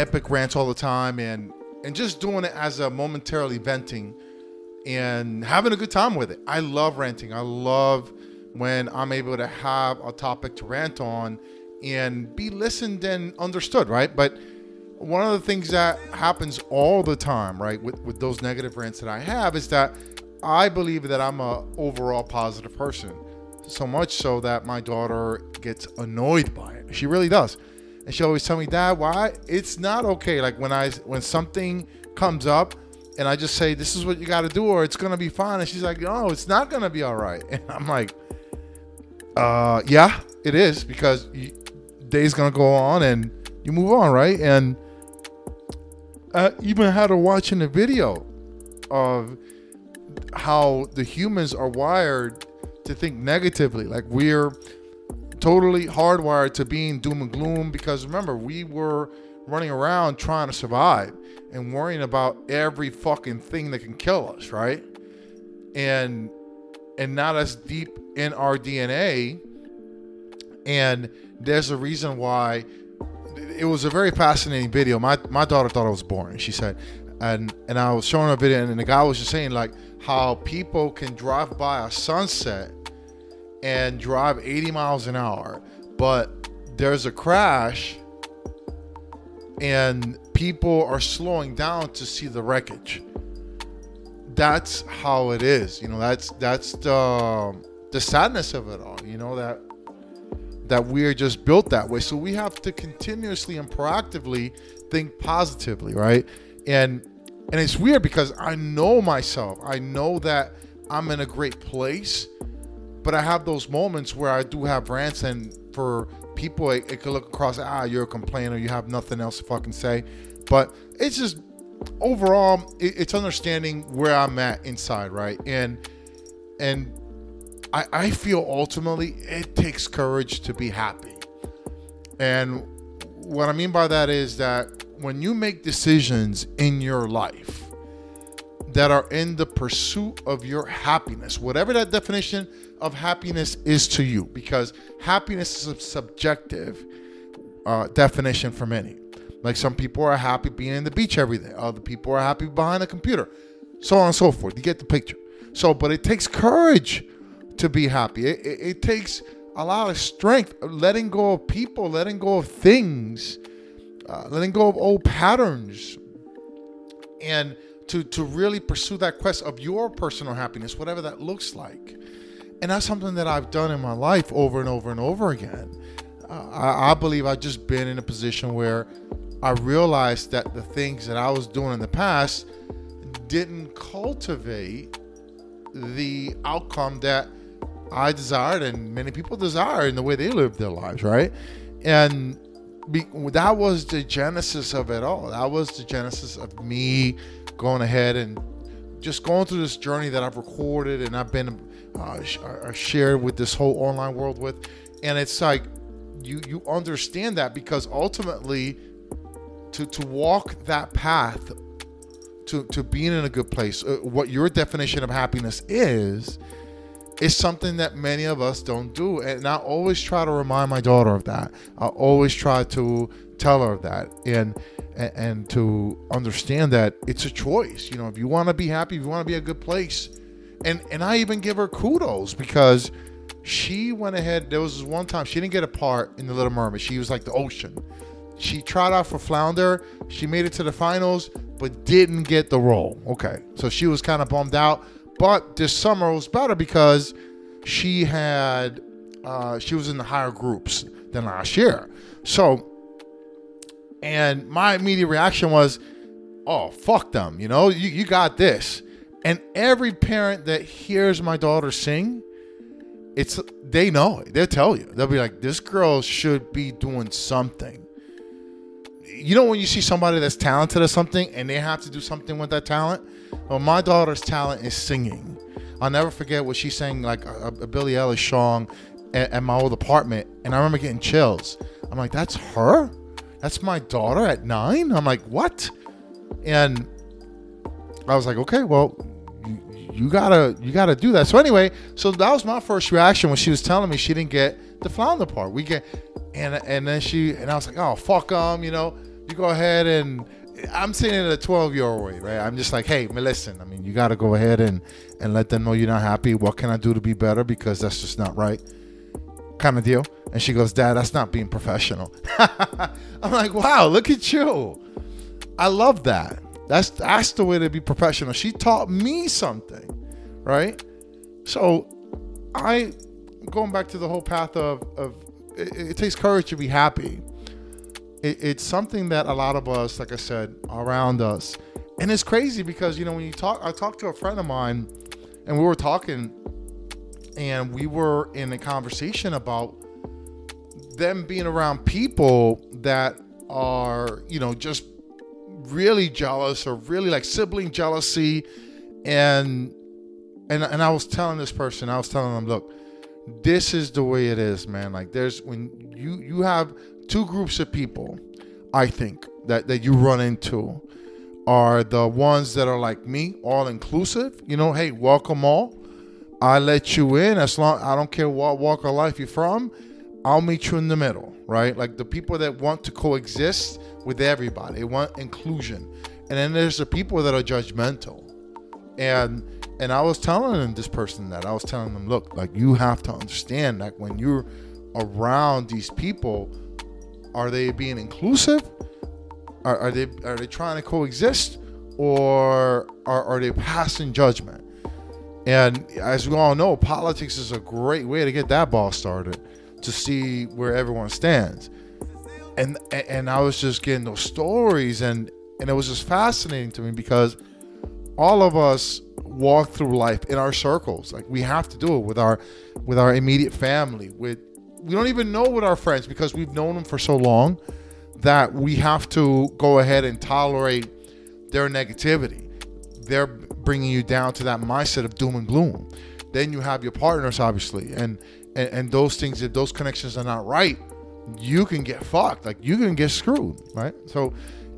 epic rants all the time, and just doing it as a momentarily venting and having a good time with it. I love ranting. I love when I'm able to have a topic to rant on and be listened and understood, right? But one of the things that happens all the time, right, with those negative rants that I have is that I believe that I'm a overall positive person. So much so that my daughter gets annoyed by it. She really does. And she'll always tell me, Dad, why? It's not okay. Like when something comes up and I just say, this is what you got to do or it's going to be fine. And she's like, no, it's not going to be all right. And I'm like, yeah, it is, because day's going to go on and you move on, right? And I even had her watching a video of how the humans are wired to think negatively. Like we're totally hardwired to being doom and gloom, because remember, we were running around trying to survive and worrying about every fucking thing that can kill us, right? And not as deep in our DNA. And there's a reason why. It was a very fascinating video. My daughter thought it was boring, she said. And I was showing her a video, and the guy was just saying like how people can drive by a sunset and drive 80 miles an hour, but there's a crash and people are slowing down to see the wreckage. That's how it is. You know, that's the sadness of it all, you know, that we're just built that way. So we have to continuously and proactively think positively, right? And it's weird because I know myself. I know that I'm in a great place, but I have those moments where I do have rants, and for people, it could look across, you're a complainer, you have nothing else to fucking say. But it's just, overall, it's understanding where I'm at inside, right? And I feel ultimately it takes courage to be happy. And what I mean by that is that when you make decisions in your life that are in the pursuit of your happiness, whatever that definition of happiness is to you, because happiness is a subjective definition for many. Like some people are happy being in the beach every day. Other people are happy behind a computer, so on and so forth. You get the picture. So, but it takes courage to be happy. It takes a lot of strength, letting go of people, letting go of things, letting go of old patterns, and to really pursue that quest of your personal happiness, whatever that looks like. And that's something that I've done in my life over and over and over again. I believe I've just been in a position where I realized that the things that I was doing in the past didn't cultivate the outcome that I desired and many people desire in the way they live their lives, right? And that was the genesis of it all. That was the genesis of me going ahead and just going through this journey that I've recorded and I've been shared with this whole online world with. And it's like you understand that, because ultimately to walk that path to being in a good place, what your definition of happiness is something that many of us don't do. And I always try to remind my daughter of that. I always try to tell her of that and to understand that it's a choice. You know, if you want to be happy, if you want to be a good place. And I even give her kudos, because she went ahead. There was this one time she didn't get a part in The Little Mermaid. She was like the ocean. She tried out for Flounder. She made it to the finals, but didn't get the role. Okay. So she was kind of bummed out. But this summer was better because she was in the higher groups than last year. So, and my immediate reaction was, oh, fuck them. You know, you got this. And every parent that hears my daughter sing, they know it. They'll tell you. They'll be like, this girl should be doing something. You know, when you see somebody that's talented at something and they have to do something with that talent? Well, my daughter's talent is singing. I'll never forget what she sang, like a Billie Eilish song at my old apartment. And I remember getting chills. I'm like, that's her? That's my daughter at 9? I'm like, what? And I was like, okay, well, you gotta do that. So anyway, so that was my first reaction when she was telling me she didn't get the Flounder part. And then I was like, oh, fuck them, you know. you go ahead and I'm saying it in a 12-year-old way, right? I'm just like, hey, man, listen, I mean, you got to go ahead and let them know you're not happy. What can I do to be better? Because that's just not right, kind of deal. And she goes, Dad, that's not being professional. I'm like, wow, look at you. I love that. That's the way to be professional. She taught me something, right? So going back to the whole path of it takes courage to be happy. It's something that a lot of us, like I said, around us. And it's crazy because, when I talked to a friend of mine and we were talking and we were in a conversation about them being around people that are, just really jealous or really like sibling jealousy. And I was telling this person, them, look, this is the way it is, man. Like when you have two groups of people, I think that you run into are the ones that are like me, all inclusive. Hey, welcome all. I let you in as long. I don't care what walk of life you're from. I'll meet you in the middle, right? Like the people that want to coexist with everybody. They want inclusion. And then there's the people that are judgmental. And I was telling this person that. I was telling them, look, like you have to understand that when you're around these people, are they being inclusive? Are they trying to coexist, or are they passing judgment? And as we all know, politics is a great way to get that ball started, to see where everyone stands. And I was just getting those stories, and it was just fascinating to me because all of us walk through life in our circles. Like we have to do it with our immediate family. We don't even know with our friends because we've known them for so long that we have to go ahead and tolerate their negativity. They're bringing you down to that mindset of doom and gloom. Then you have your partners, obviously, and those things, if those connections are not right, you can get fucked. Like you can get screwed, right? So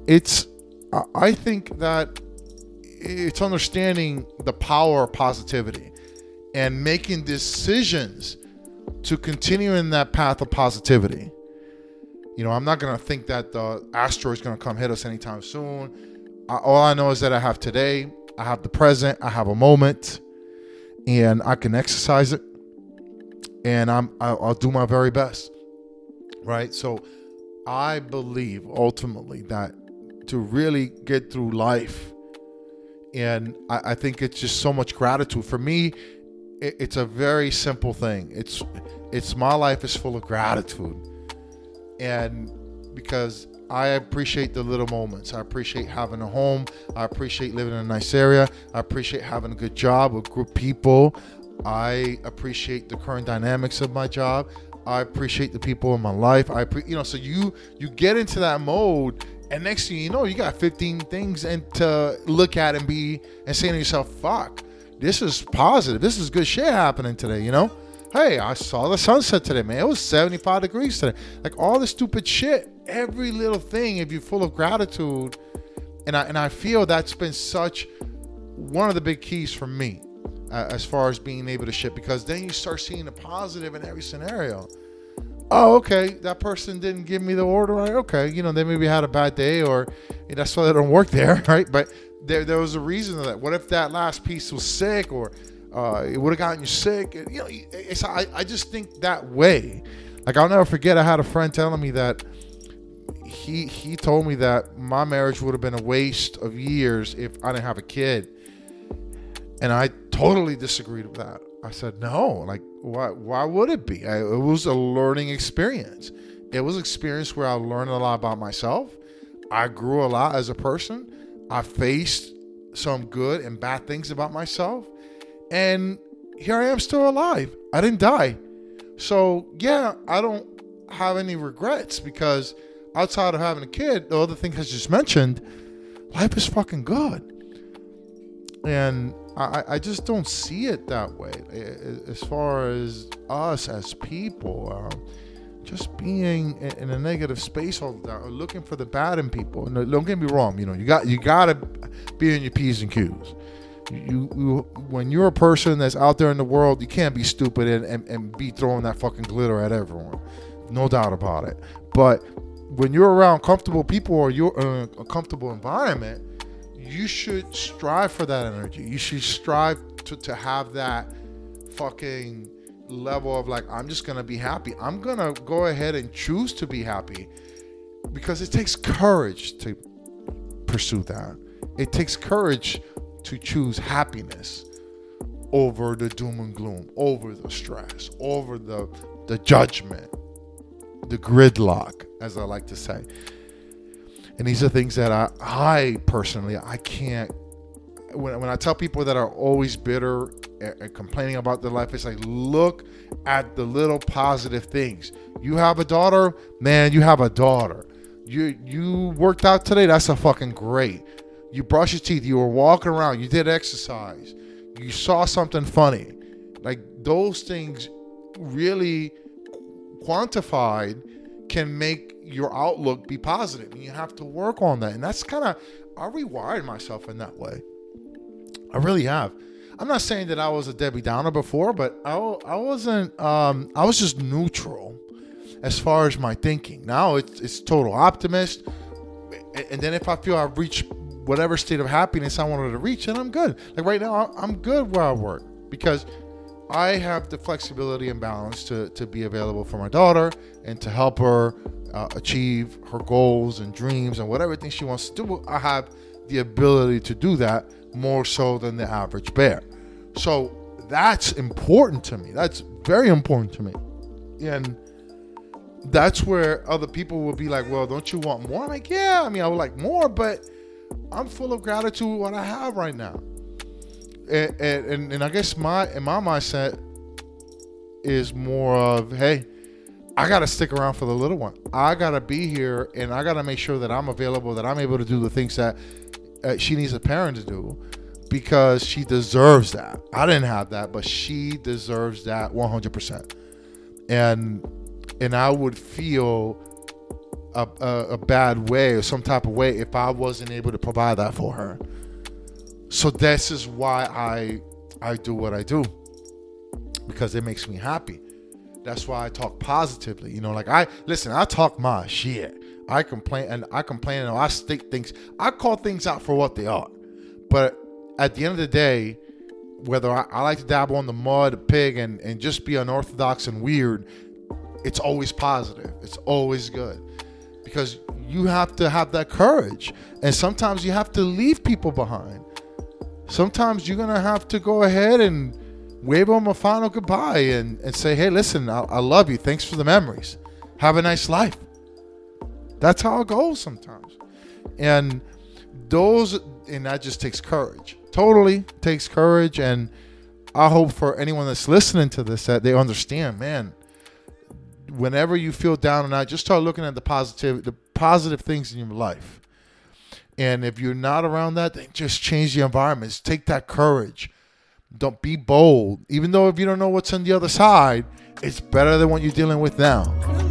I think that it's understanding the power of positivity and making decisions to continue in that path of positivity. I'm not going to think that the asteroid's going to come hit us anytime soon. All I know is that I have today, I have the present, I have a moment, and I can exercise it, and I'll do my very best, right? So I believe ultimately that to really get through life, and I think it's just so much gratitude. For me, it's a very simple thing. It's my life is full of gratitude. And because I appreciate the little moments. I appreciate having a home. I appreciate living in a nice area. I appreciate having a good job with good people. I appreciate the current dynamics of my job. I appreciate the people in my life. So you get into that mode, and next thing you know, you got 15 things to look at and saying to yourself, fuck, this is positive. This is good shit happening today, Hey, I saw the sunset today, man. It was 75 degrees today. Like all this stupid shit, every little thing, if you're full of gratitude, and I feel that's been such one of the big keys for me as far as being able to shit, because then you start seeing the positive in every scenario. Oh, okay, that person didn't give me the order right. Okay, they maybe had a bad day, or that's why they don't work there, right? But there was a reason to that. What if that last piece was sick, or it would have gotten you sick? I just think that way. Like I'll never forget, I had a friend telling me that he told me that my marriage would have been a waste of years if I didn't have a kid. And I totally disagreed with that. I said, no, like why would it be? It was a learning experience. It was an experience where I learned a lot about myself. I grew a lot as a person. I faced some good and bad things about myself. And here I am still alive. I didn't die. So yeah, I don't have any regrets, because outside of having a kid, the other thing I just mentioned, life is fucking good. And I just don't see it that way. As far as us as people, just being in a negative space all the time, or looking for the bad in people. And don't get me wrong, you gotta be in your P's and Q's. You when you're a person that's out there in the world, you can't be stupid and be throwing that fucking glitter at everyone. No doubt about it. But when you're around comfortable people or you're in a comfortable environment, you should strive for that energy. You should strive to have that fucking level of like, I'm just going to be happy. I'm going to go ahead and choose to be happy, because it takes courage to pursue that. It takes courage to choose happiness over the doom and gloom, over the stress, over the judgment, the gridlock, as I like to say. And these are things that I personally, I can't, when I tell people that are always bitter and complaining about their life, it's like, look at the little positive things. You have a daughter, man, you have a daughter. You worked out today, that's a fucking great. You brushed your teeth, you were walking around, you did exercise, you saw something funny. Like, those things really quantified can make your outlook be positive, and you have to work on that. And that's kind of, I rewired myself in that way. I really have. I'm not saying that I was a Debbie Downer before, but I wasn't. I was just neutral as far as my thinking. Now it's total optimist, and then if I feel I've reached whatever state of happiness I wanted to reach, then I'm good. Like right now, I'm good where I work, because I have the flexibility and balance to be available for my daughter and to help her achieve her goals and dreams and whatever thing she wants to do. I have the ability to do that more so than the average bear. So that's important to me. That's very important to me. And that's where other people will be like, well, don't you want more? I'm like, yeah, I mean, I would like more, but I'm full of gratitude with what I have right now. And I guess my mindset is more of, hey, I got to stick around for the little one. I got to be here, and I got to make sure that I'm available, that I'm able to do the things that she needs a parent to do, because she deserves that. I didn't have that, but she deserves that 100%. And I would feel a bad way or some type of way if I wasn't able to provide that for her. So this is why I do what I do, because it makes me happy. That's why I talk positively. You know, like I talk my shit. I complain and I state things. I call things out for what they are. But at the end of the day, whether I like to dabble on the mud, pig, and just be unorthodox and weird, it's always positive. It's always good. Because you have to have that courage. And sometimes you have to leave people behind. Sometimes you're going to have to go ahead and wave them a final goodbye and say, hey, listen, I love you. Thanks for the memories. Have a nice life. That's how it goes sometimes. And that just takes courage. Totally takes courage. And I hope for anyone that's listening to this that they understand, man, whenever you feel down and out, just start looking at the positive things in your life. And if you're not around that, then just change the environments. Take that courage. Don't be bold. Even though if you don't know what's on the other side, it's better than what you're dealing with now.